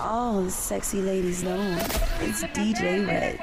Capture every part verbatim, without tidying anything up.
all the sexy ladies know it's D J Reds.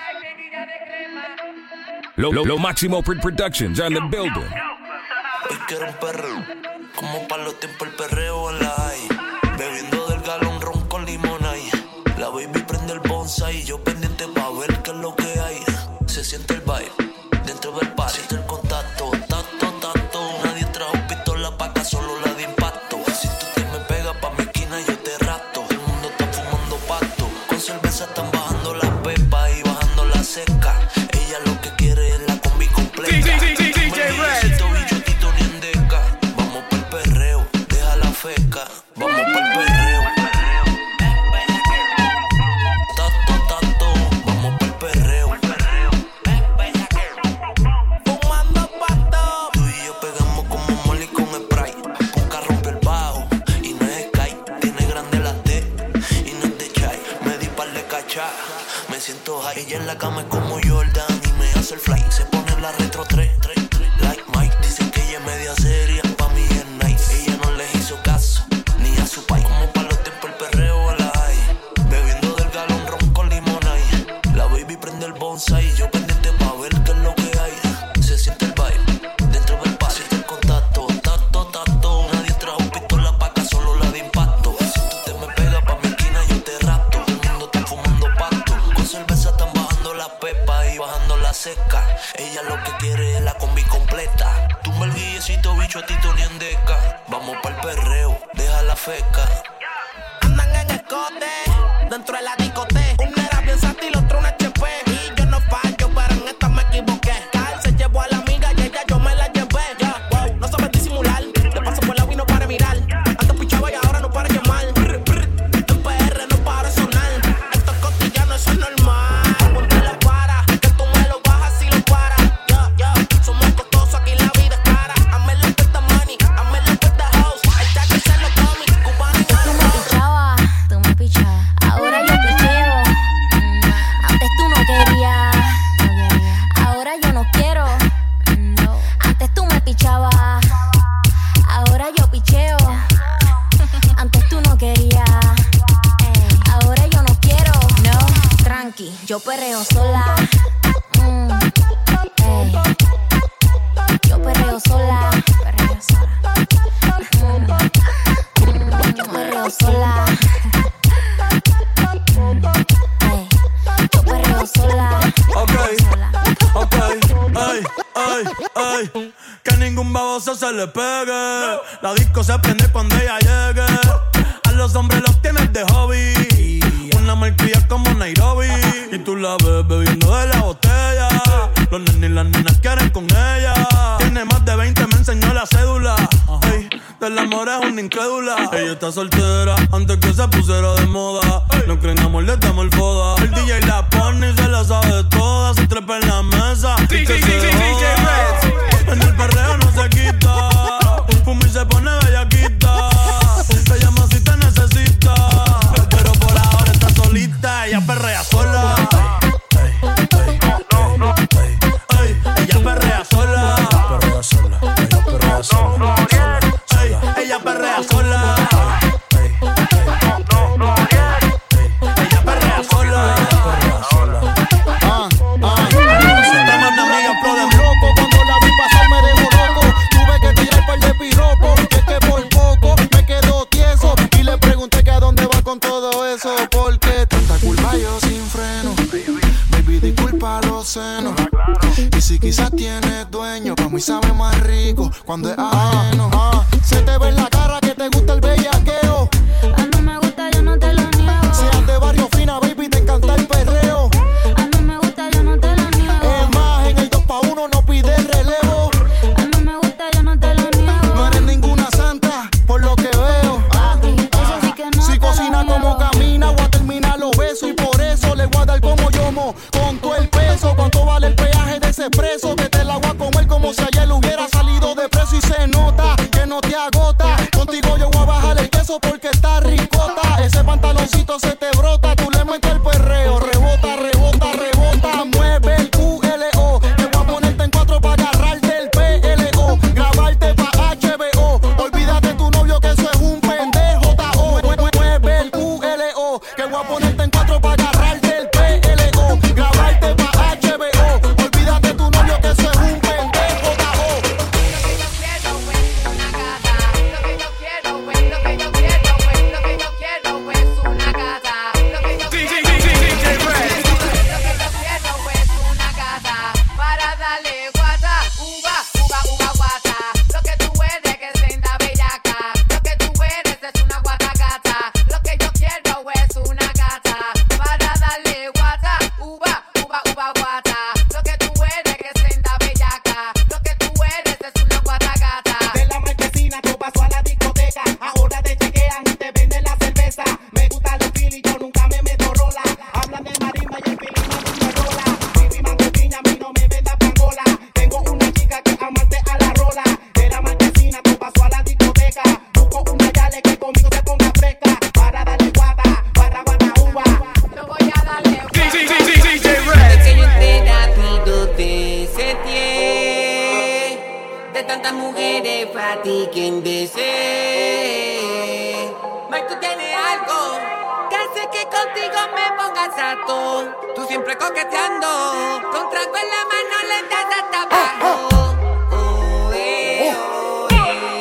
Lo, lo, lo Máximo Productions on the building. Hoy quiero un perreo, como para los tiempos el perreo en la hay. Bebiendo del galón ron con limón ahí. La baby prende el bonsai, yo pendiente pa' ver qué es lo que hay. Se siente el vibe, dentro del party, siente el contacto, tacto, tacto. Nadie trajo pistola pa' acá, solo la de impacto. Si tú te me pegas pa' mi esquina, yo te rapto. El mundo está fumando pasto, con cerveza están bajando la pepa y bajando la seca. Ella lo que quiere es la combi completa. D J Reds. Vamos pa'l perreo, deja la feca. Vamos pa'l perreo. Tato, tato, vamos pa'l perreo. Fumando pato. Tú y yo pegamos como Molly con Sprite. Puka rompe el bajo y no es Sky. Tiene grande la T y no es de chai. Me di par de cachá, me siento high. Ella en la cama es como Jordan y me hace el fly. Se pone en la retro tres, like Mike. Dicen que ella es media seria, pa' mí es nice. Ella no les hizo caso, ni a su pai. Como pa' los tiempos el perreo la hay. Bebiendo del galón ron con limón ahí. La baby prende el bonsai, yo pendiente pa' ver qué es lo que hay. Se siente el vibe, dentro del party, siente el contacto, tacto, tacto. Nadie trajo pistola pa' acá, solo la de impacto. Si tú te me pegas pa' mi esquina, yo te rapto. El mundo está fumando pasto, con cerveza están bajando la pepa y bajando la seca. Ella lo que quiere es la combi completa. Tumba el guillecito, bicho, a ti Tony Andeca. Vamos pa'l perreo, deja la feca. Andan en escote, dentro de la discoteca. Una era bien sátil, otro un H P. Y yo no fallo, pero en esta me equivoqué. Carl se llevó a la amiga y ella yo me la llevé. Ya, wow, no sabes disimular. Le paso por la y no para mirar. Antes pichaba y ahora no para llamar. Brr, brr. En P R no para sonar. Esto es cotidiano, eso es normal. Ponte la para, que tú me lo bajas si lo paras. Ya, ya, somos costosos, aquí la vida es cara. Hazme la puesta money, hazme la puesta house. El jacket se lo come, cubano y Tú me pichabas, tú me pichabas. Ahora yo picheo. Mm, Antes tú no querías. Ahora yo no quiero. No. Antes tú me pichabas. Ahora yo picheo. Antes tú no querías. Ey. Ahora yo no quiero. No, tranqui, yo perreo sola. Mm, ey. Yo perreo sola. Perreo sola. Mm, mm, yo perreo sola. Ey. Yo perreo sola. Ok, Sola. ok, ay, ay, ay. Que ningún baboso se le pegue. La disco se prende cuando ella llegue. A los hombres los tienes de hobby. Una malcria como Nairobi. Y tú la ves bebiendo de la botella. Los nenes y las nenas quieren con ella. Tiene más de veinte, me enseñó la cédula. Ey, del amor es una incrédula. Ella está soltera antes que se pusiera de moda. No creen amor, le damos el foda. El D J la pone y se la sabe toda. Se trepa en la mesa y que se joda. En el perreo no se quita. Fuma y se pone bellaquita. Te llama si te necesita. Pero por ahora está solita. Ella perrea sola. Ey, ey, ey, ey, ella perrea sola. Ella perrea sola. Ella perrea sola. Ey, ella perrea sola. Ey, ey, ella perrea sola. Ah, ah. Estamos de amigas, pro de loco. Cuando la vi pasar me dejó loco. Tuve que tirar par de piropos. Es que por poco me quedo tieso. Y le pregunté que a dónde va con todo eso. Porque tanta culpa yo sin freno. Baby, disculpa los senos. Y si quizás tienes dueño, pa' mí sabe más rico cuando es ajeno. Ah, se te ve en la cara que te gusta el bellaqueo. A mí me gusta, yo no te lo niego. Seas de barrio fina, baby, te encanta el perreo. A mí me gusta, yo no te lo niego. Es más, en el dos pa' uno no pide relevo. A mí me gusta, yo no te lo niego. No eres ninguna santa, por lo que veo. Papi, eso sí que no Si te cocina lo como niego. camina, voy a terminar los besos. Y por eso le voy a dar como yo mo. Con todo el peso, ¿cuánto vale el peaje de ese preso? Que te la voy a comer como si ayer hubiera salido de preso. Y se nota que no te agota. Contigo yo voy a bajar el queso porque está ricota. Ese pantaloncito se te brota. Tú le metes el perreo. Rebota, rebota, rebota. Mueve el Q L O. Te voy a ponerte en cuatro para agarrarte el P L O. Grabarte pa' H B O. Olvídate tu novio que eso es un pendejo. Mueve el Q L O. voy a ponerte en cuatro para agarrarte el P L O, grabarte pa' H B O. Olvídate tu novio que eso es un pendejo, tajo. Lo que yo quiero, güey, lo que yo quiero, güey, lo que yo quiero, güey, es una casa. Lo que yo quiero, güey, lo que yo quiero, güey, es una casa para darle guata, uva, uva, uva, guata. Lo que tú eres que es senda bellaca, lo que tú eres es una guata gata. Lo que yo quiero, güey, es una gata para darle guata, uva, uva, uva, guata. Lo que tú eres que es senda bellaca, lo que tú eres es una guata gata. De la marquesina tú paso a la discoteca. Ahora te chequean y te venden la cerveza. Me gusta los fili, yo nunca me meto rola. Hablan de marimba y el fili no me rola. Baby mantequilla, a mí no me venda pangola. Tengo una chica que amante a la rola. De la marquesina tú paso a la discoteca. Busco una yale que conmigo se ponga fresca. Para darle guata, para guata uva. Yo voy a darle guata. De que yo entré rápido te seteé. De tantas mujeres para ti quien desee. Mike, tú tienes algo que hace que contigo me pongas harto. Tú siempre coqueteando, con trago en la mano le das hasta abajo. Oh, eh, oh,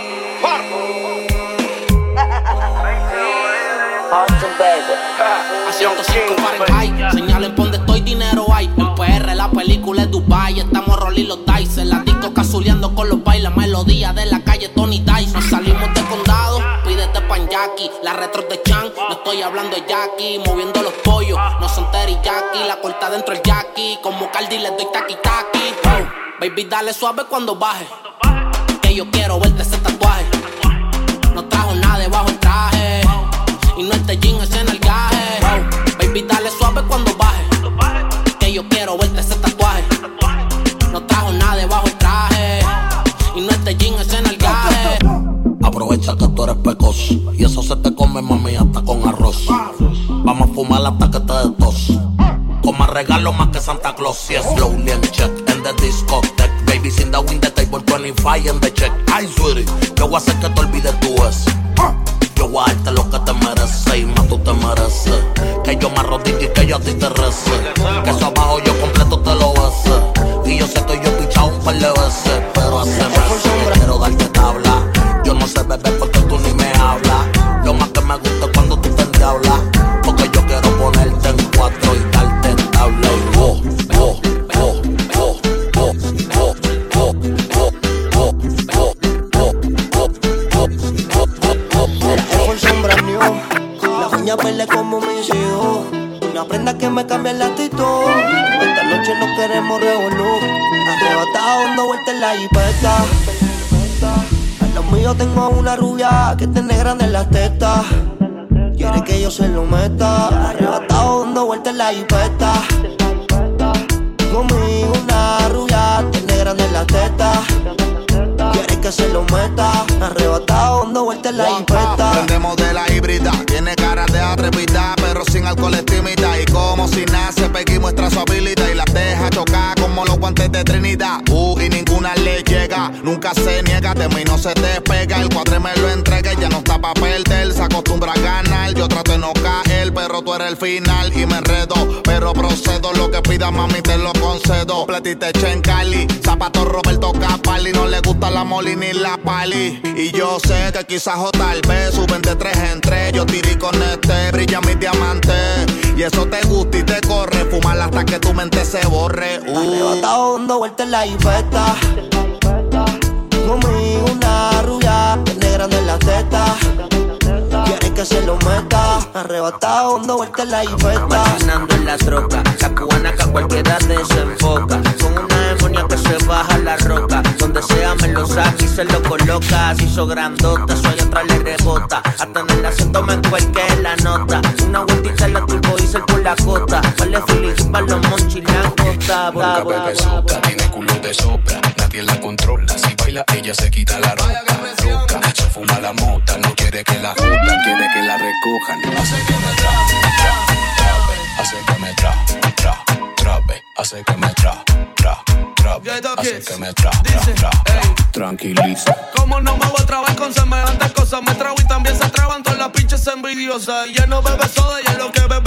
A ciento cinco Fahrenheit, señalen por donde estoy, dinero hay. En P R la película es Dubai, estamos rolling los dice. La disco cazuleando con los bailes, melodía de la calle Tony Dice. Nos salimos de condado, pídete pan Jackie. La retro de Chan, no estoy hablando de Jackie. Moviendo los pollos, no son teriyaki. La corta dentro el Jackie, como Cardi le doy taqui taqui. Oh, baby dale suave cuando baje, que yo quiero verte ese tatuaje. No trajo nada debajo el traje, y no este jean es en el gaje. Oh, baby dale suave cuando baje, que yo quiero verte ese tatuaje. No trajo nada debajo el traje, y no este jean es en el gaje. Aprovecha que tú eres pecoso y eso se te come, mami, hasta con arroz. Vamos a fumar hasta que te dé tos. Con más regalo más que Santa Claus. Yes, slowly and check in the discotheque. Baby, sin the win the table, twenty-five in the check. Ay, sweetie, yo voy a hacer que te olvides tu ex. Yo voy a darte lo que te mereces y más tú te mereces. Que yo me arrodille y que yo a ti te rece. Que eso abajo yo completo te lo bese. Y yo sé que yo he pichado un par de veces, pero hace meses quiero darte tabla. Yo no sé beber porque tú ni me hablas. Lo más que me gusta es cuando tú te endiablas. Porque yo quiero ponerte en cuatro y darte tabla. Y oh, oh, oh, oh, oh, oh, oh, oh, oh, oh, sombra new, la uña verde como mis hijos. Una prenda que me cambia la actitud. Esta noche no queremos revolú. Arrebatado dando vueltas en la jipeta. A los míos tengo una rubia que tiene grande las tetas. Quiere que yo se lo meta. Arrebatado dando vueltas en la jipeta. Conmigo una rubia tiene grande las tetas. Quiere que se lo meta. Arrebatado dando vueltas en la jipeta. Prendemos de la híbrida, tiene cara de atrevida, pero sin alcohol es tímida. Y como si nace, Peggy muestra su habilidad y las deja chocar como los guantes de Trinidad. Uh, y ninguna le llega, nunca se niega, de mí no se despega. El cuadre me lo entrega, ya no está pa' perder. Se acostumbra a ganar, yo trato de no caer, pero tú eres el final y me enredo. Pero procedo, lo que pida mami te lo concedo. Platite en Cali, zapato Roberto Capali. No le gusta la moli ni la pali. Y yo sé que quizás o tal vez suben de tres en tres. Yo tiré con este, brilla mi diamante. Y eso te gusta y te corre. Fumar hasta que tu mente se borre. uh. Arrebatado dando vueltas en la jipeta. Conmigo una rubia tiene grande en la teta. Quiere que se lo meta. Arrebatado dando vueltas en la jipeta. Machinando en la troca, la cubana que a cualquiera desenfoca. Con una demonia que se baja la roca. Donde sea me lo saca y se lo coloca. Se hizo grandota, soy atrás le rebota. Hasta en el acento me cuelque la nota. Una vueltita en la turbo hice por la cota. Vale Felix para los monchis la costa. Porque bebé soca, tiene culo de sopra. Nadie la controla, si baila ella se quita la ropa. Roca, se fuma la mota, no quiere que la jodan, quiere que la recojan. Hace que me tra, tra, trabe. Hace que me tra, tra, trabe. Hace que me tra, tra, trabe. Hace que me tra, tra, tra, tranquiliza. Como no me voy a trabar con semejantes cosas. Me trago y también se traban todas las pinches envidiosas. Ella no bebe soda, ella lo que bebe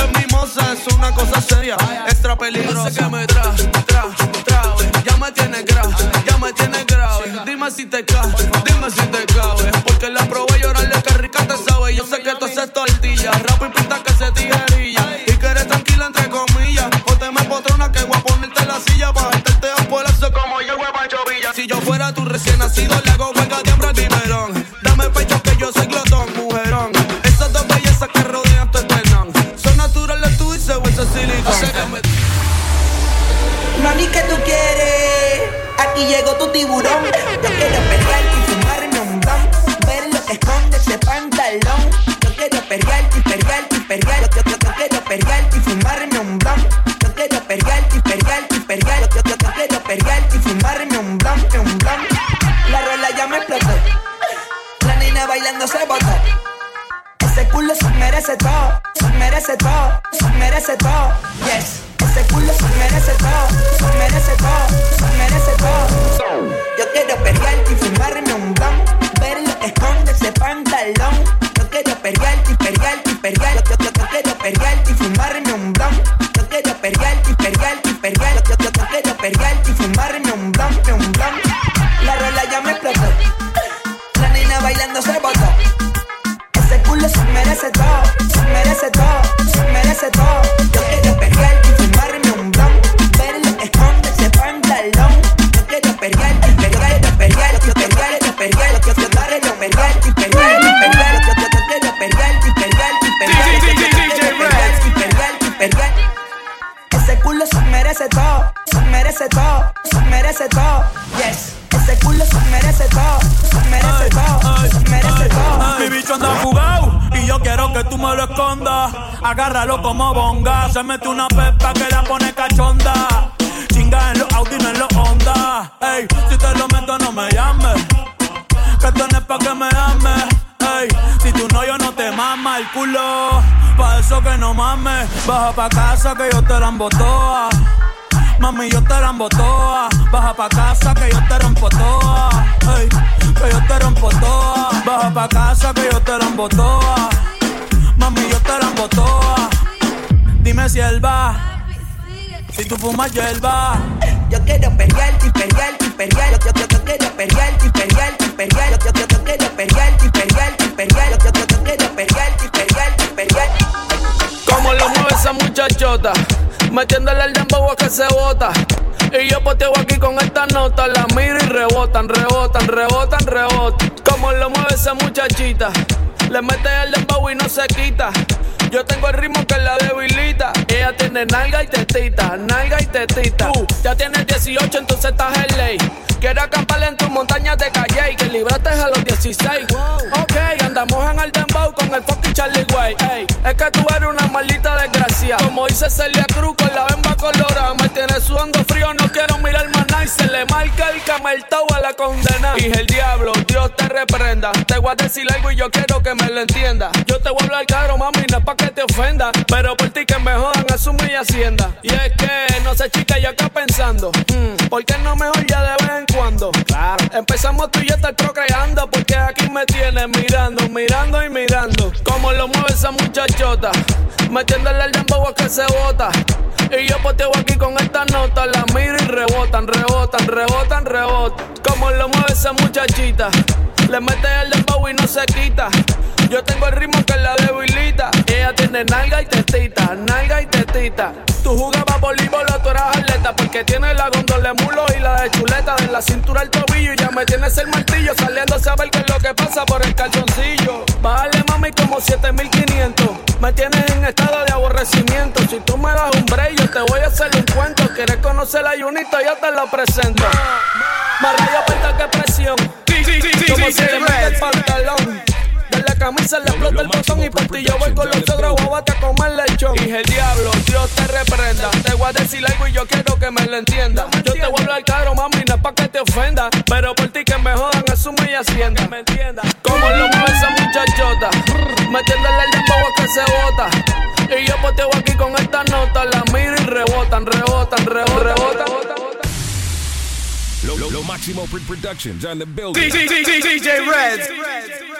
sé, es una cosa seria, extra peligrosa. Que me tra, tra, trae, ya me tiene grave, ya me tiene grave. Dime si te cabe, dime si te cabe, porque la probé llorarle que rica te sabe. Yo sé que tú haces tortilla, rap y pinta que se tijerilla, y que eres tranquila entre comillas, o te me potrona que voy a ponerte en la silla pa' dejarte a polazo como yo a Pancho Villa. Si yo fuera tu recién nacido, le hago huelga de hambre al biberón. Dame pecho que yo soy glotón, mujerón. Esas dos bellezas que rodean tu esternón son naturales, tú dices o ese silicón. Mami, ¿qué tú quieres? Aquí llegó tu tiburón. Yo quiero perrearte y fumarme un blunt, ver lo que esconde ese pantalón. Yo quiero perrearte y perrearte y perrearte. Yo, yo, yo quiero perrearte y fumarme un blunt. Yo quiero perrearte y perrearte y perrearte. Yo, yo, yo quiero perrearte y fumarme un blunt, un blunt. La rola ya me explotó, la nena bailando se botó. Ese culo se merece todo, se merece todo, se merece todo, yes. Ese culo se merece todo, se merece todo, se merece todo. Yo quiero perrearte y fumarme un blunt, ver lo que esconde ese pantalón. Yo quiero perrearte y perrearte y perrearte. Yo, yo, yo quiero perrearte y fumarme un blunt. Yo quiero perrearte y perrearte y perrearte. Yo, yo, yo quiero perrearte y fumarme un blunt, un blunt. La rola ya me explotó, la nena bailando se botó. Ese culo se merece todo, se merece todo, se merece todo. Yo quiero perrearte y fumarme un blunt, ver lo que esconde ese pantalón. Yo quiero perrearte y perrearte y perrearte. Yo perrearte y perrearte. Yo quiero perrearte y perrearte y perrearte. Yo quiero perrearte y perrearte y perrearte. Yo quiero perrearte y perrearte y perrearte. Ese culo se merece todo, se merece todo, se merece todo, yes. Ese culo se merece todo, se merece todo, se merece todo. Mi bicho anda jugado y yo quiero que tú me lo escondas. Agárralo como bonga. Se mete una pepa que la pone cachonda. Chinga en los Audi, no en los Honda. Ey, si te lo meto no me llames, que esto no es pa' que me ames. Ey, si tú no, yo no te mama el culo. Pa' eso que no mames. Baja pa' casa que yo te la embotoa. Mami, yo te rambo toa. Baja pa' casa que yo te rompo toa. Ey, que yo te rompo toa. Baja pa' casa que yo te rambo toa. Mami, yo te rambo toa. Dime si él va, si tú fumas hierba. Yo quiero perrearte y perrearte y perrearte. Yo, yo, yo quiero perrearte y perrearte y perrearte. Yo, yo, yo quiero perrearte y perrearte y perrearte. Yo, yo, yo quiero perrearte y perrearte y perrearte. Como lo mueve esa muchachota, metiéndole el dembow a que se bota. Y yo poteo aquí con esta nota, la miro y rebotan, rebotan, rebotan, rebotan. Como lo mueve esa muchachita, le mete el dembow y no se quita. Yo tengo el ritmo que la debilita. Ella tiene nalga y tetita, nalga y tetita. Tú ya tienes dieciocho, entonces estás en ley. Quiero acampar en tus montañas de calle y que libraste a los dieciséis. Wow. Ok, andamos en el dembow con el fucking Charlie Way. Ey, es que tú eres una maldita desgracia. Como dice Celia Cruz con la bemba colorada. Me tienes sudando frío, no quiero mirar más nada. Y se le marca el cameltao a la condena. Y el diablo, Dios te reprenda. Te voy a decir algo y yo quiero que me lo entienda. Yo te voy a hablar claro, mami, no es pa' que te ofenda, pero por ti que me jodan, asume y hacienda. Y es que, no sé chica, yo acá pensando, hmm, ¿por qué no mejor ya de vez en cuando? Claro, empezamos tú y yo estar procreando, porque aquí me tienes mirando, mirando y mirando. Como lo mueve esa muchachota, metiéndole el dembow a que se bota. Y yo poteo aquí con esta nota, la miro y rebotan, rebotan, rebotan, rebotan. Como lo mueve esa muchachita, le mete el dembow y no se quita. Yo tengo el ritmo que la debilita. Ella tiene nalga y tetita, nalga y tetita. Tú jugabas voleibol o tú eras atleta, porque tienes la gondola de mulo y la de chuleta. De la cintura al tobillo y ya me tienes el martillo, saliendo a saber qué es lo que pasa por el calzoncillo. Bájale mami como siete mil quinientos. Me tienes en estado de aborrecimiento. Si tú me das un break yo te voy a hacer un cuento. ¿Quieres conocer la Junito? Yo te lo presento. Más rayo aparte que presión, como si te mete el pantalón. De la camisa le explota el botón y por ti yo voy con los ogros guabate a comer lechón. Y el diablo, Dios te reprenda. Te voy a decir algo y yo quiero que me lo entienda. Yo te voy a hablar claro, mami, no es pa' que te ofenda, pero por ti que me jodan, asume y hacienda. Como lo mueve esa muchachota, metiéndole el dembow a que se bota. Y yo poteo aquí con esta nota, la miro y rebotan, rebotan, rebotan, rebotan. Lo, lo, lo Máximo Productions on the building. D J Reds.